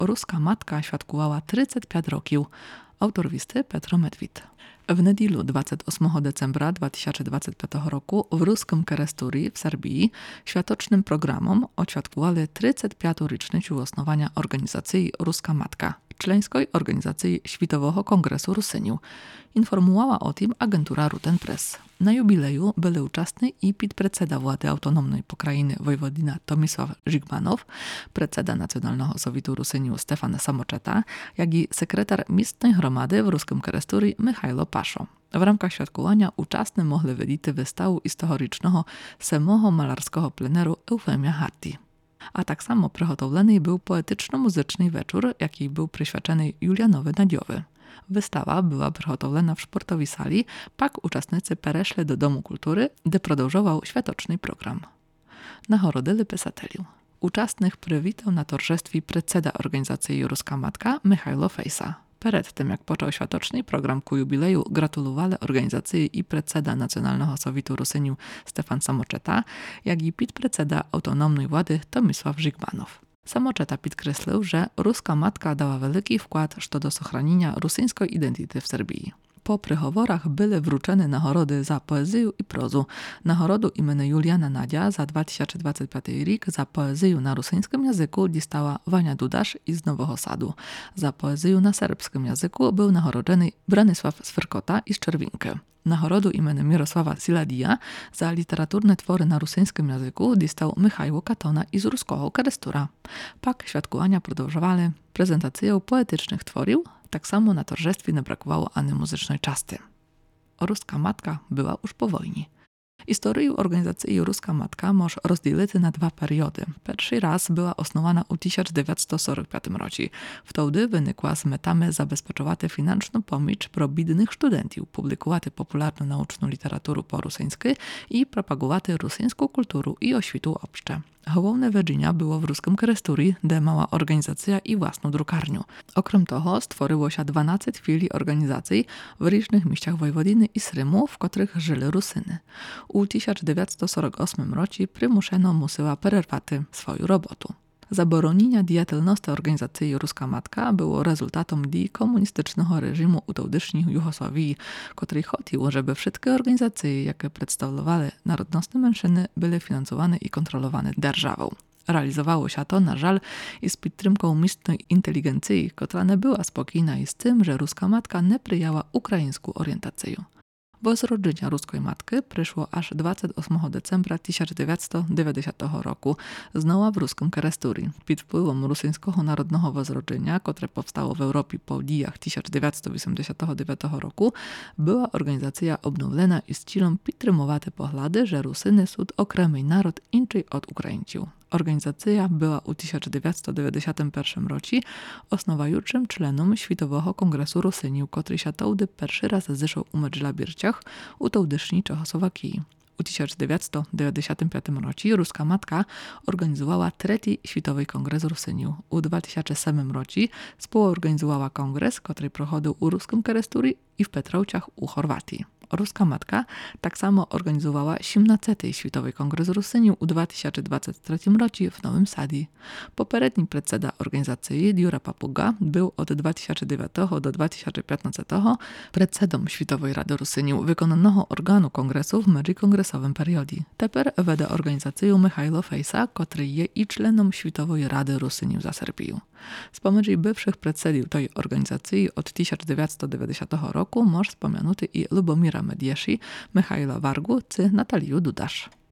Ruska matka świadkowała 35 rokів. Autor listy Petro Medved. W неділю 28 decembra 2025 roku w Ruskim Keresturi w Serbii światocznym programom oświadkowali 35. rocznicę osnowania organizacji Ruska Matka, członkskiej organizacji Światowego Kongresu Rusyniów. Informowała o tym agentura Ruten Press. Na jubileju byli uczestni i podpredseda władzy autonomnej pokrajiny wojewodina Tomisław Żigmanow, predseda Nacjonalnego Sowietu Rusyniów Stefan Samoczeta, jak i sekretar Miestnej Gromady w Ruskim Keresturi Michajlo Paszo. W ramach świadkowania uczestni mogli widzieć wystawę historycznego semogo malarskiego pleneru Eufemia Harti. A tak samo przygotowany był poetyczno-muzyczny wieczór, jaki był przyświadczony Julianowi Nadziowy. Wystawa była przygotowana w sportowej sali, pak uczestnicy pereszli do Domu Kultury, gdzie продовжował światoczny program. Nagorodyli pisateliu. Uczestnych przywitał na towarzystwie predseda organizacji Ruska Matka Michajlo Fejsa. Przed tym, jak począł światoczny program ku jubileju, gratulowali organizacji i predseda Nacjonalnego Sowietu Rusyniów Stefan Samoczeta, jak i podpredseda autonomnej władzy Tomisław Żigmanow. Samoczeta podkreślił, że Ruska Matka dała wielki wkład do ochraniania rosyjskiej identyty w Serbii. Po przychoworach były wrzucone nagrody za poezję i prozu. Nagrodu imienia Juliana Nadzia za 2025 rok za poezję na rosyjskim języku dostała Wania Dudasz z Nowego Sadu. Za poezję na serbskim języku był nagrodzony Branisław Swyrkota z Czerwinki. Nagrodu imienia Mirosława Siladija za literaturne twory na rosyjskim języku dostał Michajło Katona z Ruskiego Kerestura. Pak świadkowania продовжowali prezentację poetycznych tworów, tak samo na towarzystwie nie brakowało ani muzycznej czasty. Ruska Matka była już po wojnie. Historię organizacji Ruska Matka można rozdzielić na dwa periody. Pierwszy raz była osnowana w 1945 roku. Wtedy wynikła z metami zabezpieczować financzną pomoc pro biednych studentów, publikować popularną nauczną literaturę po rosyjsku i propagować rosyjską kulturę i oświtu obcze. Główne wydarzenie było w Ruskim Keresturi, gdzie mała organizacja i własną drukarnię. Okrem toho stworzyło się 12 filii organizacji w różnych miejscach wojewodiny i Srymu, w których żyli Rusyny. U 1948 roku przymuszono musiała przerwać swoją robotę. Zabronienie działalności organizacji Ruska Matka było rezultatem komunistycznego reżimu u tedysznej Jugosławii, który chciał, żeby wszystkie organizacje, jakie przedstawiały narodnostne mężczyzny, były finansowane i kontrolowane państwem. Realizowało się to, na żal, i z podtrzymką miestnej inteligencji, która nie była spokojna i z tym, że Ruska Matka nie przyjęła ukraińską orientację. Bo zrodzenia Ruskiej Matki przyszło aż 28 decembra 1990 roku, znowu w Ruskim Keresturi. Pod wpływem rosyjskiego narodowego wzrodzenia, które powstało w Europie po dziejach 1989 roku, była organizacja obnowiona i z celem podtrzymywać poglądy, że Rusyny są okremy naród inaczej od Ukraińców. Organizacja była w 1991 roku osnowajuczym członem Światowego Kongresu Rusyniów, który się wtedy pierwszy raz zeszł u Medżlabirciach u tedysznej Czechosłowakii. W 1995 roku Ruska Matka organizowała trzeci Światowy Kongres Rusyniów. W 2007 roku współorganizowała kongres, który prochodził u Ruskim Keresturi i w Petrowciach u Chorwatii. Ruska Matka tak samo organizowała 17. Światowy Kongres Rusyniów w 2023 roku w Nowym Sadzie. Poprzedni predseda organizacji Jura Papuga był od 2009 do 2015 predsedą Światowej Rady Rusyniów, wykonanego organu kongresu w międzykongresowym periodzie. Teraz wede organizację Michajlo Fejsa, który jest i członem Światowej Rady Rusyniów za Serbię. Z pomocy bywszych predsedów tej organizacji od 1990 roku może wspomnieć i Lubomira Medieszy, Michajla Wargu czy Natalię Dudasz.